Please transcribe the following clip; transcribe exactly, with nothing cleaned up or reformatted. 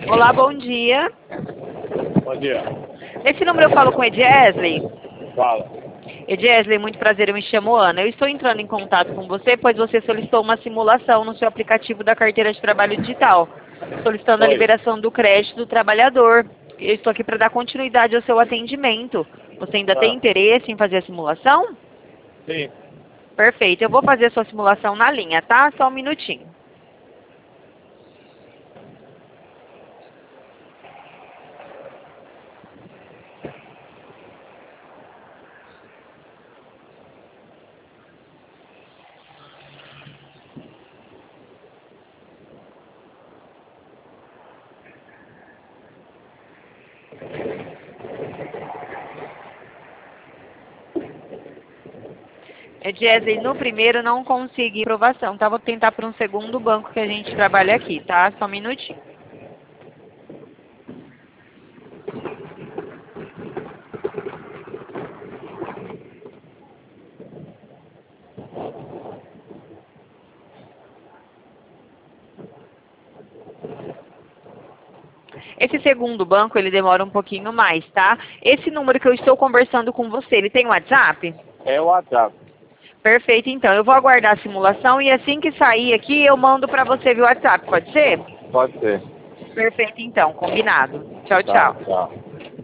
Olá, bom dia. Bom dia. Nesse número eu falo com Ediesley. Fala. Ediesley, muito prazer, eu me chamo Ana. Eu estou entrando em contato com você, pois você solicitou uma simulação no seu aplicativo da carteira de trabalho digital, solicitando a Oi. liberação do crédito do trabalhador. Eu estou aqui para dar continuidade ao seu atendimento. Você ainda tem Ah, interesse em fazer a simulação? sim. Perfeito, eu vou fazer a sua simulação na linha, tá? Só um minutinho. Ediesley, no primeiro não consegui aprovação, tá? Vou tentar por um segundo banco que a gente trabalha aqui, tá? Só um minutinho. Esse segundo banco, ele demora um pouquinho mais, tá? Esse número que eu estou conversando com você, ele tem WhatsApp? É o WhatsApp. Perfeito, então. Eu vou aguardar a simulação e assim que sair aqui, eu mando pra você via WhatsApp, pode ser? Pode ser. Perfeito, então. Combinado. Tchau, Tá, tchau. tchau.